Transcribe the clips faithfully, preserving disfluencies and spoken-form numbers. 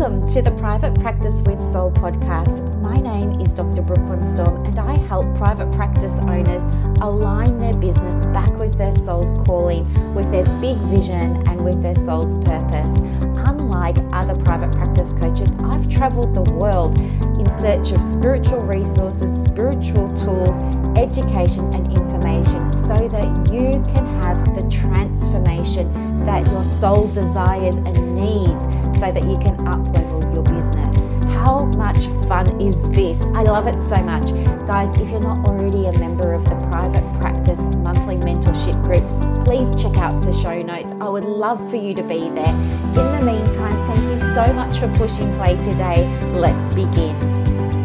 Welcome to the Private Practice with Soul podcast. My name is Doctor Brooklyn Storm and I help private practice owners align their business back with their soul's calling, with their big vision and with their soul's purpose. Unlike other private practice coaches, I've traveled the world in search of spiritual resources, spiritual tools, education and information so that you can have the transformation that your soul desires and needs so that you can up-level your business. How much fun is this? I love it so much. Guys, if you're not already a member of the Private Practice Monthly Mentorship Group, please check out the show notes. I would love for you to be there. In the meantime, thank you so much for pushing play today. Let's begin.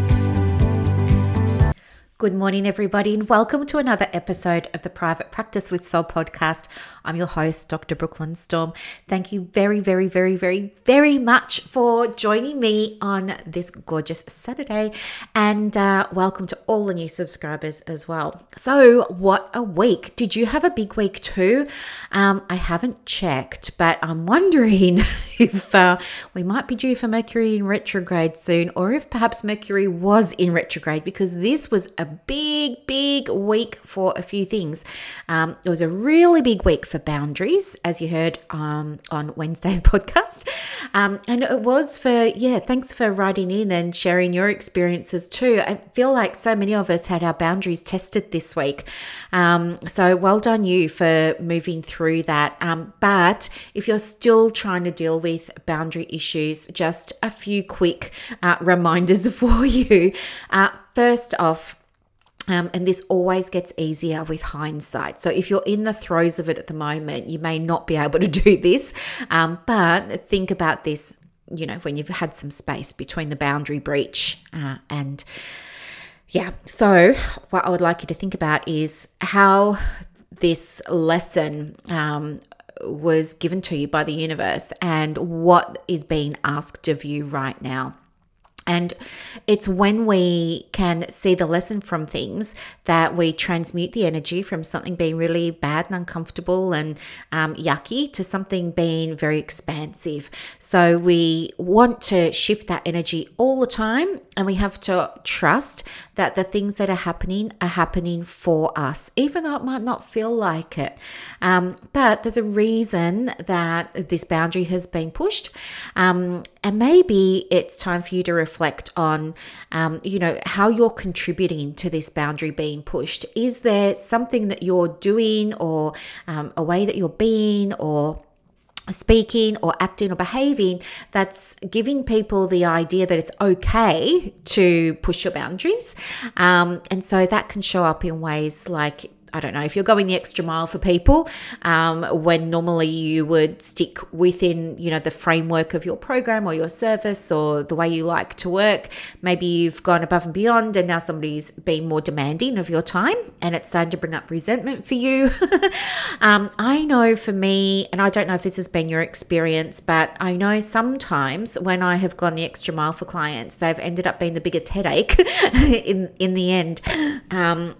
Good morning, everybody, and welcome to another episode of the Private Practice with Soul podcast. I'm your host, Doctor Brooklyn Storm. Thank you very, very, very, very, very much for joining me on this gorgeous Saturday, and uh, welcome to all the new subscribers as well. So, what a week. Did you have a big week too? Um, I haven't checked, but I'm wondering if uh, we might be due for Mercury in retrograde soon, or if perhaps Mercury was in retrograde, because this was a big, big week for a few things. Um, it was a really big week for boundaries, as you heard um, on Wednesday's podcast. Um, and it was for, yeah, thanks for writing in and sharing your experiences too. I feel like so many of us had our boundaries tested this week. Um, so well done you for moving through that. Um, but if you're still trying to deal with boundary issues, just a few quick uh, reminders for you. Uh, first off, Um, and this always gets easier with hindsight. So if you're in the throes of it at the moment, you may not be able to do this. Um, but think about this, you know, when you've had some space between the boundary breach uh, and yeah. So what I would like you to think about is how this lesson um, was given to you by the universe and what is being asked of you right now. And it's when we can see the lesson from things that we transmute the energy from something being really bad and uncomfortable and um, yucky to something being very expansive. So we want to shift that energy all the time, and we have to trust that the things that are happening are happening for us, even though it might not feel like it. Um, but there's a reason that this boundary has been pushed. Um, and maybe it's time for you to reflect reflect on, um, you know, how you're contributing to this boundary being pushed. Is there something that you're doing or um, a way that you're being or speaking or acting or behaving that's giving people the idea that it's okay to push your boundaries? Um, and so that can show up in ways like, I don't know, if you're going the extra mile for people, um, when normally you would stick within, you know, the framework of your program or your service or the way you like to work. Maybe you've gone above and beyond and now somebody's being more demanding of your time and it's starting to bring up resentment for you. um, I know for me, and I don't know if this has been your experience, but I know sometimes when I have gone the extra mile for clients, they've ended up being the biggest headache in, in the end. Um,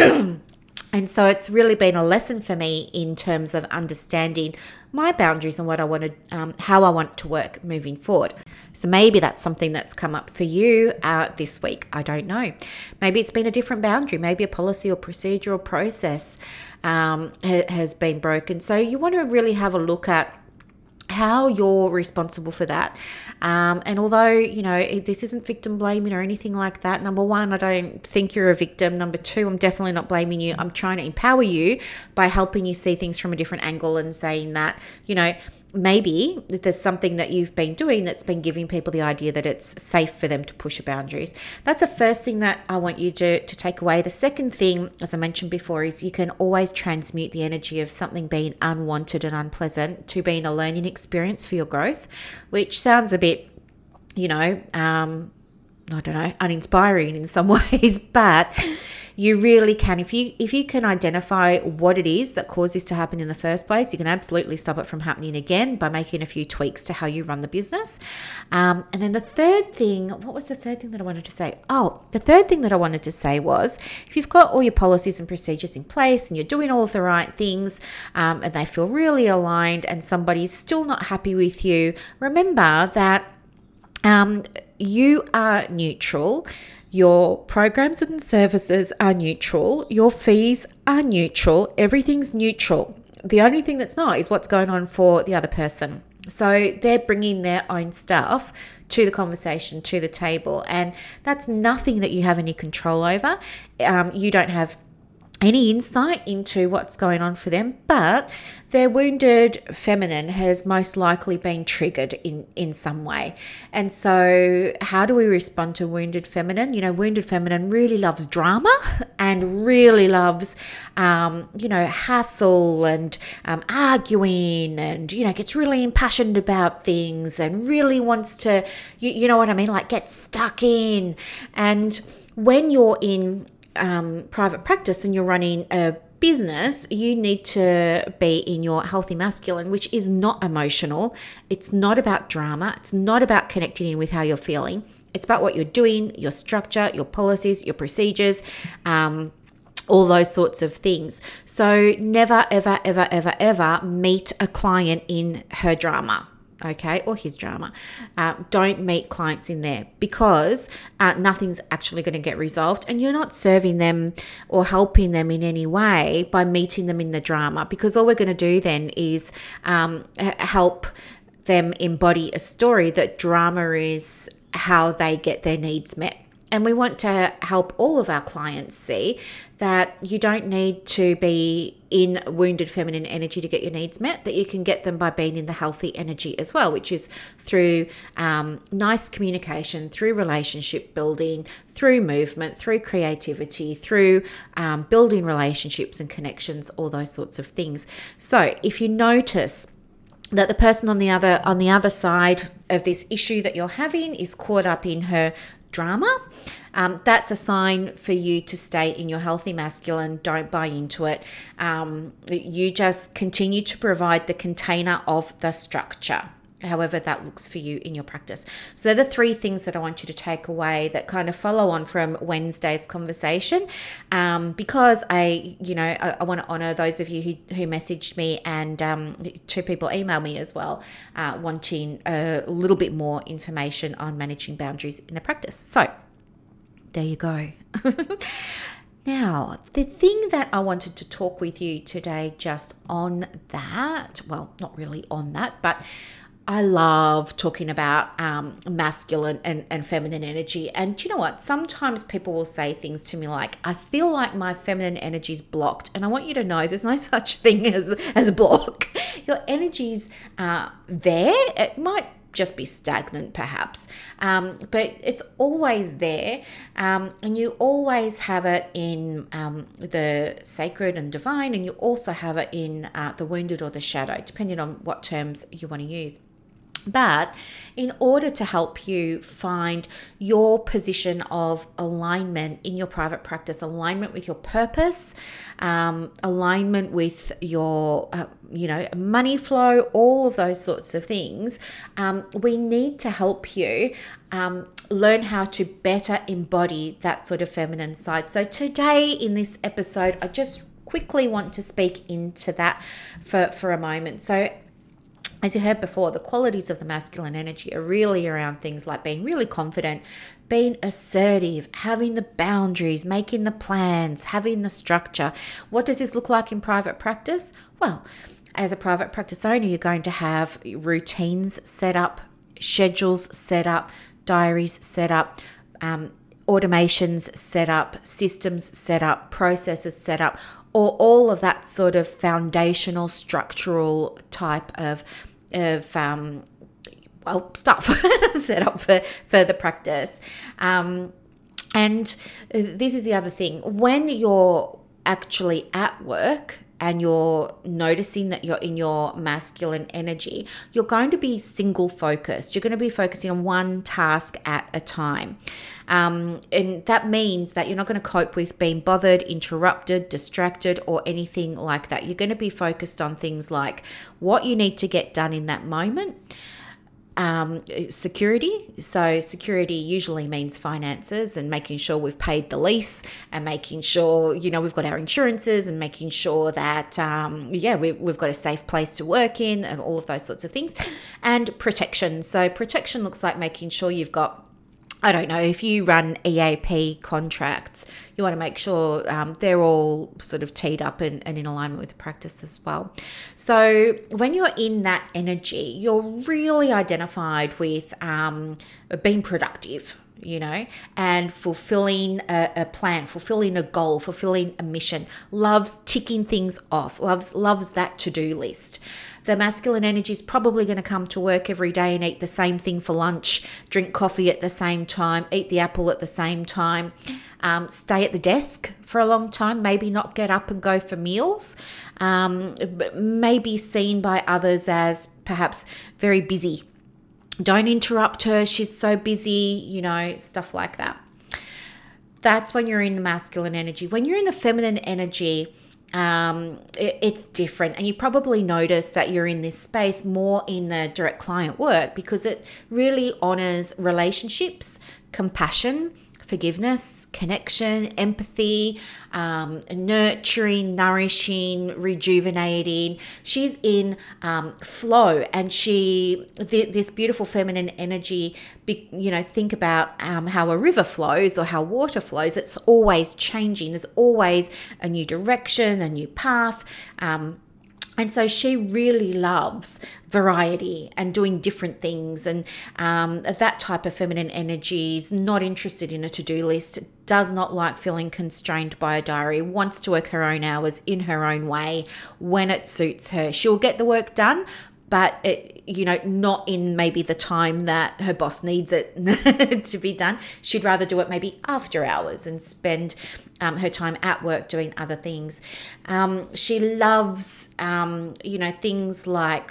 And so it's really been a lesson for me in terms of understanding my boundaries and what I wanted, um, how I want to work moving forward. So maybe that's something that's come up for you uh, this week. I don't know. Maybe it's been a different boundary. Maybe a policy or procedure or process um, ha- has been broken. So you want to really have a look at how you're responsible for that. Um, and although, you know, this isn't victim blaming or anything like that, number one, I don't think you're a victim. Number two, I'm definitely not blaming you. I'm trying to empower you by helping you see things from a different angle and saying that, you know, maybe there's something that you've been doing that's been giving people the idea that it's safe for them to push your boundaries. That's the first thing that I want you to, to take away. The second thing, as I mentioned before, is you can always transmute the energy of something being unwanted and unpleasant to being a learning experience for your growth, which sounds a bit, you know, um, I don't know, uninspiring in some ways, but you really can. If you if you can identify what it is that caused this to happen in the first place, you can absolutely stop it from happening again by making a few tweaks to how you run the business. Um, and then the third thing, what was the third thing that I wanted to say? Oh, the third thing that I wanted to say was, if you've got all your policies and procedures in place and you're doing all of the right things um, and they feel really aligned and somebody's still not happy with you, remember that Um, you are neutral. Your programs and services are neutral. Your fees are neutral. Everything's neutral. The only thing that's not is what's going on for the other person. So they're bringing their own stuff to the conversation, to the table, and that's nothing that you have any control over. Um, you don't have any insight into what's going on for them, but their wounded feminine has most likely been triggered in, in some way. And so how do we respond to wounded feminine? You know, wounded feminine really loves drama and really loves, um, you know, hassle and um, arguing and, you know, gets really impassioned about things and really wants to, you, you know what I mean, like get stuck in. And when you're in Um, private practice and you're running a business, you need to be in your healthy masculine, which is not emotional. It's not about drama. It's not about connecting in with how you're feeling. It's about what you're doing, your structure, your policies, your procedures, um, all those sorts of things. So never, ever, ever, ever, ever meet a client in her drama. Okay, or his drama. Uh, don't meet clients in there because uh, nothing's actually going to get resolved, and you're not serving them or helping them in any way by meeting them in the drama, because all we're going to do then is um, help them embody a story that drama is how they get their needs met. And we want to help all of our clients see that you don't need to be in wounded feminine energy to get your needs met, that you can get them by being in the healthy energy as well, which is through um, nice communication, through relationship building, through movement, through creativity, through um, building relationships and connections, all those sorts of things. So if you notice that the person on the other on the other side of this issue that you're having is caught up in her drama, um, that's a sign for you to stay in your healthy masculine. Don't buy into it. Um, you just continue to provide the container of the structure, however that looks for you in your practice. So they're the three things that I want you to take away that kind of follow on from Wednesday's conversation. Um, because I, you know, I, I want to honor those of you who, who messaged me, and um, two people emailed me as well, uh, wanting a little bit more information on managing boundaries in a practice. So there you go. Now, the thing that I wanted to talk with you today just on that, well, not really on that, but I love talking about um, masculine and, and feminine energy. And do you know what? Sometimes people will say things to me like, I feel like my feminine energy is blocked. And I want you to know there's no such thing as, as a block. Your energy's uh, there. It might just be stagnant perhaps, um, but it's always there, um, and you always have it in um, the sacred and divine, and you also have it in uh, the wounded or the shadow, depending on what terms you want to use. But in order to help you find your position of alignment in your private practice, alignment with your purpose, um, alignment with your, uh, you know, money flow, all of those sorts of things, um, we need to help you um, learn how to better embody that sort of feminine side. So today in this episode, I just quickly want to speak into that for, for a moment. So as you heard before, the qualities of the masculine energy are really around things like being really confident, being assertive, having the boundaries, making the plans, having the structure. What does this look like in private practice? Well, as a private practice owner, you're going to have routines set up, schedules set up, diaries set up, um, automations set up, systems set up, processes set up, or all of that sort of foundational structural type of of um, well stuff set up for further practice. Um, and this is the other thing. When you're actually at work and you're noticing that you're in your masculine energy, you're going to be single focused. You're going to be focusing on one task at a time. Um, and that means that you're not going to cope with being bothered, interrupted, distracted, or anything like that. You're going to be focused on things like what you need to get done in that moment, um, security. So security usually means finances and making sure we've paid the lease and making sure, you know, we've got our insurances and making sure that, um, yeah, we, we've got a safe place to work in and all of those sorts of things. And protection. So protection looks like making sure you've got, I don't know, if you run E A P contracts, you want to make sure um, they're all sort of teed up and, and in alignment with the practice as well. So when you're in that energy, you're really identified with um, being productive, you know, and fulfilling a, a plan, fulfilling a goal, fulfilling a mission, loves ticking things off, loves loves that to-do list. The masculine energy is probably going to come to work every day and eat the same thing for lunch, drink coffee at the same time, eat the apple at the same time, um, stay at the desk for a long time, maybe not get up and go for meals, um, may be seen by others as perhaps very busy. Don't interrupt her, she's so busy, you know, stuff like that. That's when you're in the masculine energy. When you're in the feminine energy, um, it, it's different. And you probably notice that you're in this space more in the direct client work because it really honors relationships, compassion, forgiveness, connection, empathy, um, nurturing, nourishing, rejuvenating. She's in um, flow, and she th- this beautiful feminine energy. Be, you know, think about um, how a river flows or how water flows. It's always changing. There's always a new direction, a new path. Um, And so she really loves variety and doing different things. And um, that type of feminine energy is not interested in a to-do list, does not like feeling constrained by a diary, wants to work her own hours in her own way when it suits her. She'll get the work done, but it, you know, not in maybe the time that her boss needs it to be done. She'd rather do it maybe after hours and spend um, her time at work doing other things. Um, she loves, um, you know, things like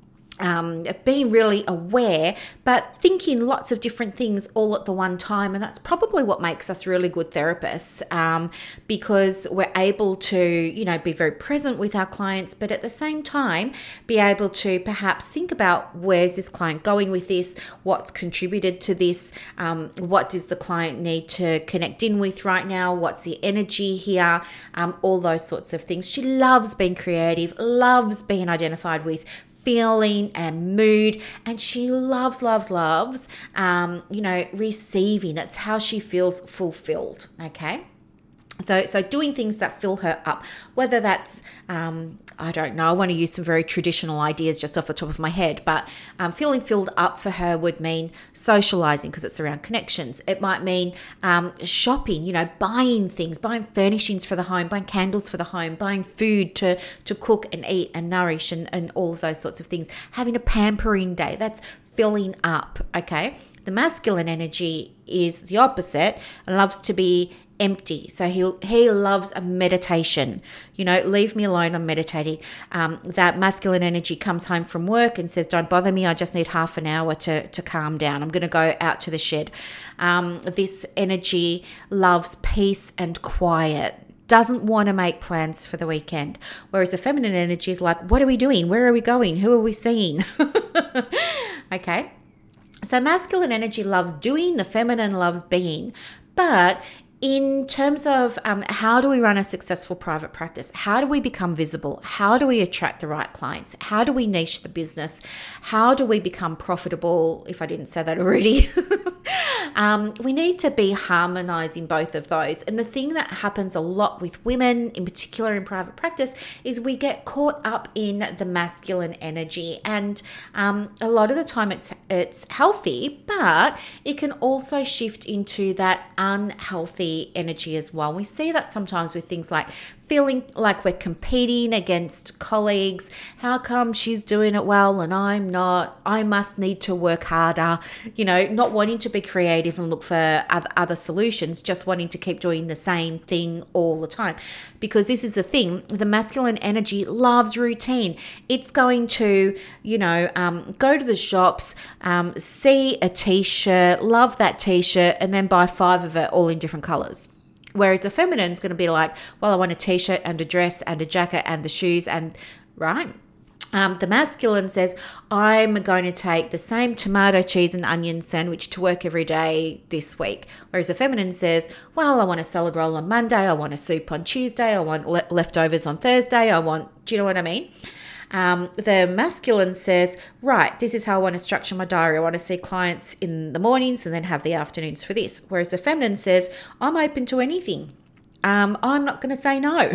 Um, being really aware, but thinking lots of different things all at the one time. And that's probably what makes us really good therapists, um, because we're able to, you know, be very present with our clients, but at the same time, be able to perhaps think about where's this client going with this, what's contributed to this, um, what does the client need to connect in with right now, what's the energy here, um, all those sorts of things. She loves being creative, loves being identified with feeling and mood, and she loves loves loves um you know receiving. It's how she feels fulfilled. Okay, so so doing things that fill her up, whether that's um I don't know, I want to use some very traditional ideas just off the top of my head, but um, feeling filled up for her would mean socializing because it's around connections. It might mean um, shopping, you know, buying things, buying furnishings for the home, buying candles for the home, buying food to, to cook and eat and nourish and, and all of those sorts of things. Having a pampering day, that's filling up, okay? The masculine energy is the opposite and loves to be empty. So he he loves a meditation. You know, leave me alone, I'm meditating. Um, that masculine energy comes home from work and says, don't bother me, I just need half an hour to, to calm down. I'm going to go out to the shed. Um, this energy loves peace and quiet. Doesn't want to make plans for the weekend. Whereas the feminine energy is like, what are we doing? Where are we going? Who are we seeing? Okay. So masculine energy loves doing, the feminine loves being. But in terms of um, how do we run a successful private practice? How do we become visible? How do we attract the right clients? How do we niche the business? How do we become profitable? If I didn't say that already. Um, we need to be harmonizing both of those. And the thing that happens a lot with women, in particular in private practice, is we get caught up in the masculine energy. And um, a lot of the time it's it's healthy, but it can also shift into that unhealthy energy as well. We see that sometimes with things like feeling like we're competing against colleagues. How come she's doing it well and I'm not? I must need to work harder. You know, not wanting to be creative and look for other, other solutions, just wanting to keep doing the same thing all the time. Because this is the thing, the masculine energy loves routine. It's going to, you know, um, go to the shops, um, see a t-shirt, love that t-shirt, and then buy five of it all in different colors. Whereas the feminine's going to be like, well, I want a t-shirt and a dress and a jacket and the shoes and, right? Um, the masculine says, I'm going to take the same tomato, cheese, and onion sandwich to work every day this week. Whereas the feminine says, well, I want a salad roll on Monday. I want a soup on Tuesday. I want le- leftovers on Thursday. I want, do you know what I mean? Um, the masculine says, right, this is how I want to structure my diary. I want to see clients in the mornings and then have the afternoons for this. Whereas the feminine says, I'm open to anything. Um, I'm not going to say no.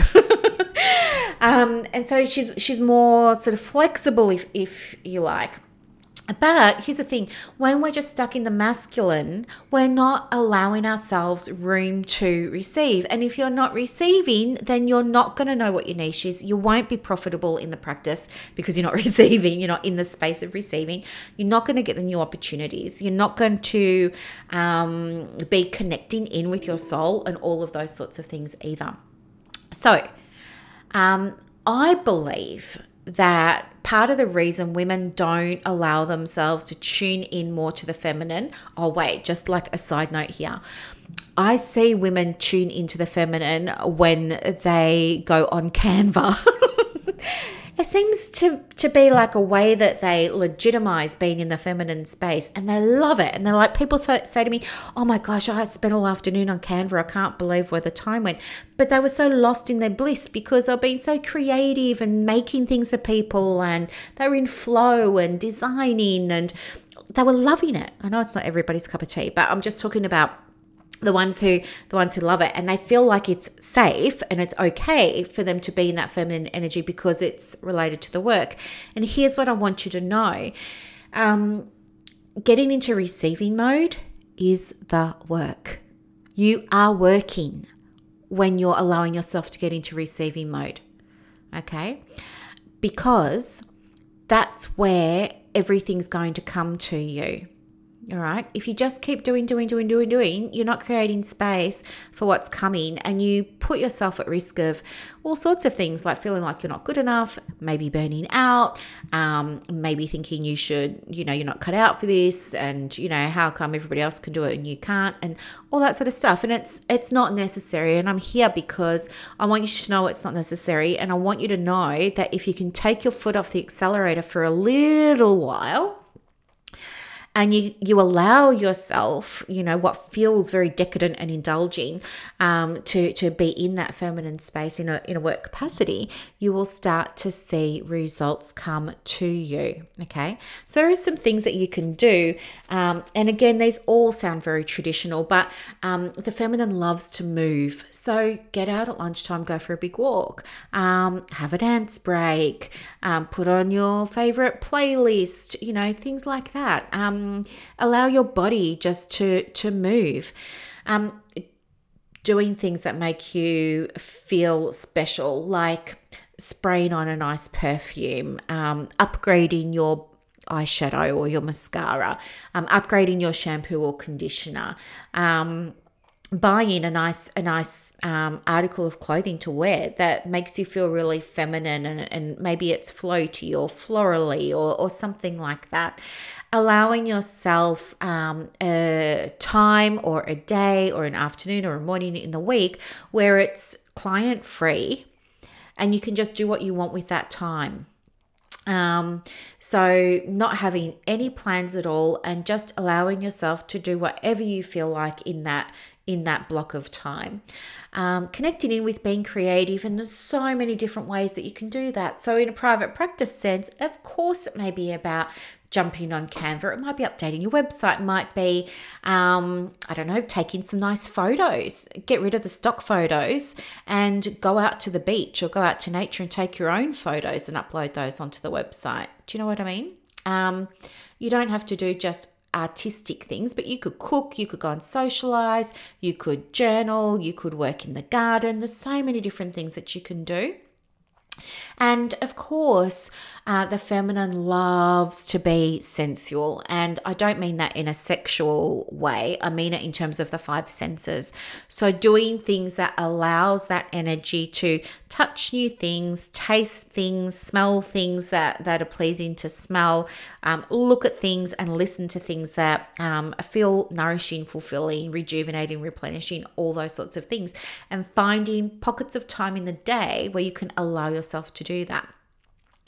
um, and so she's she's more sort of flexible, if if you like. But here's the thing, when we're just stuck in the masculine, we're not allowing ourselves room to receive. And if you're not receiving, then you're not going to know what your niche is. You won't be profitable in the practice because you're not receiving. You're not in the space of receiving. You're not going to get the new opportunities. You're not going to um, be connecting in with your soul and all of those sorts of things either. So um, I believe that part of the reason women don't allow themselves to tune in more to the feminine, oh wait, just like a side note here, I see women tune into the feminine when they go on Canva. It seems to, to be like a way that they legitimize being in the feminine space, and they love it. And they're like, people say, say to me, oh my gosh, I spent all afternoon on Canva. I can't believe where the time went. But they were so lost in their bliss because they're being so creative and making things for people, and they were in flow and designing, and they were loving it. I know it's not everybody's cup of tea, but I'm just talking about the ones who the ones who love it, and they feel like it's safe and it's okay for them to be in that feminine energy because it's related to the work. And here's what I want you to know. Um, getting into receiving mode is the work. You are working when you're allowing yourself to get into receiving mode. Okay? Because that's where everything's going to come to you. All right. If you just keep doing, doing, doing, doing, doing, you're not creating space for what's coming, and you put yourself at risk of all sorts of things, like feeling like you're not good enough, maybe burning out, um, maybe thinking you should, you know, you're not cut out for this, and, you know, how come everybody else can do it and you can't, and all that sort of stuff. And it's it's not necessary. And I'm here because I want you to know it's not necessary, and I want you to know that if you can take your foot off the accelerator for a little while, and you, you allow yourself, you know, what feels very decadent and indulging, um, to, to be in that feminine space in a, in a work capacity, you will start to see results come to you. Okay. So there are some things that you can do. Um, and again, these all sound very traditional, but um, the feminine loves to move. So get out at lunchtime, go for a big walk, um, have a dance break, um, put on your favorite playlist, you know, things like that. Um, allow your body just to to move, um, doing things that make you feel special, like spraying on a nice perfume, um, upgrading your eyeshadow or your mascara, um, upgrading your shampoo or conditioner, um, buying a nice a nice um, article of clothing to wear that makes you feel really feminine, and, and maybe it's floaty or florally or, or something like that. Allowing yourself um, a time or a day or an afternoon or a morning in the week where it's client free and you can just do what you want with that time. Um, so not having any plans at all and just allowing yourself to do whatever you feel like in that in that block of time. Um, connecting in with being creative, and there's so many different ways that you can do that. So in a private practice sense, of course, it may be about jumping on Canva. It might be updating your website. It might be, um, I don't know, taking some nice photos. Get rid of the stock photos and go out to the beach or go out to nature and take your own photos and upload those onto the website. Do you know what I mean? Um, you don't have to do just artistic things, but you could cook, you could go and socialize, you could journal, you could work in the garden. There's so many different things that you can do. And of course, uh, the feminine loves to be sensual. And I don't mean that in a sexual way. I mean it in terms of the five senses. So doing things that allows that energy to touch new things, taste things, smell things that, that are pleasing to smell, um, look at things and listen to things that um, feel nourishing, fulfilling, rejuvenating, replenishing, all those sorts of things. And finding pockets of time in the day where you can allow yourself to do that.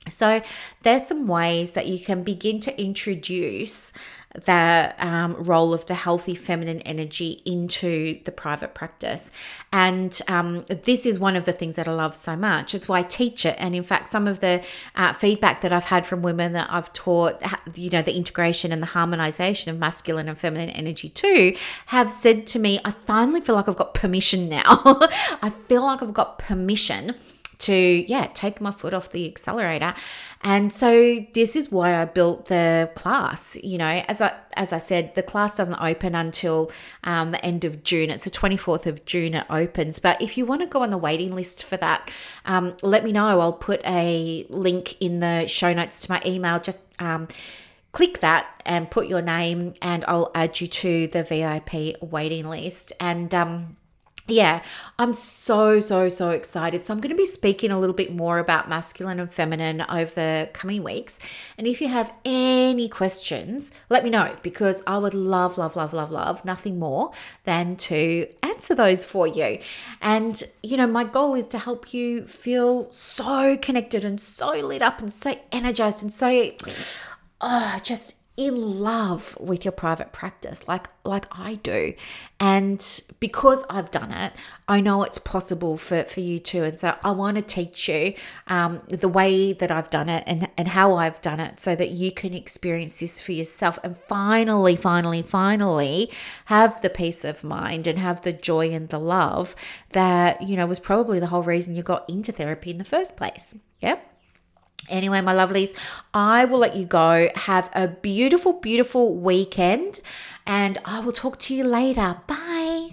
So there's some ways that you can begin to introduce the um, role of the healthy feminine energy into the private practice. And um, this is one of the things that I love so much. It's why I teach it. And in fact, some of the uh, feedback that I've had from women that I've taught, you know, the integration and the harmonization of masculine and feminine energy too, have said to me, I finally feel like I've got permission now. I feel like I've got permission to, yeah, take my foot off the accelerator. And so this is why I built the class. You know, as I as I said, the class doesn't open until um, the end of June. It's the twenty-fourth of June it opens. But if you want to go on the waiting list for that, um, let me know. I'll put a link in the show notes to my email. Just um, click that and put your name, and I'll add you to the V I P waiting list. And um Yeah, I'm so, so, so excited. So I'm going to be speaking a little bit more about masculine and feminine over the coming weeks. And if you have any questions, let me know, because I would love, love, love, love, love nothing more than to answer those for you. And, you know, my goal is to help you feel so connected and so lit up and so energized and so oh, just in love with your private practice like like I do. And because I've done it, I know it's possible for, for you too. And so I want to teach you um, the way that I've done it and, and how I've done it so that you can experience this for yourself and finally, finally, finally have the peace of mind and have the joy and the love that, you know, was probably the whole reason you got into therapy in the first place. Yep. Anyway, my lovelies, I will let you go. Have a beautiful, beautiful weekend, and I will talk to you later. Bye.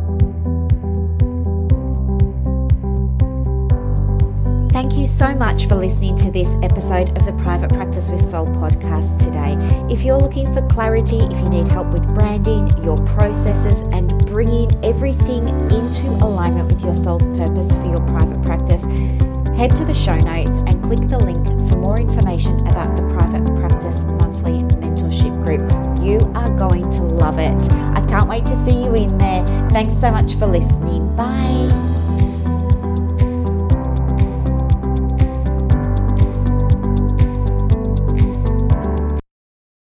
Thank you so much for listening to this episode of the Private Practice with Soul podcast today. If you're looking for clarity, if you need help with branding, your processes, and bringing everything into alignment with your soul's purpose for your private practice, head to the show notes and click the link for more information about the Private Practice Monthly Mentorship Group. You are going to love it. I can't wait to see you in there. Thanks so much for listening. Bye.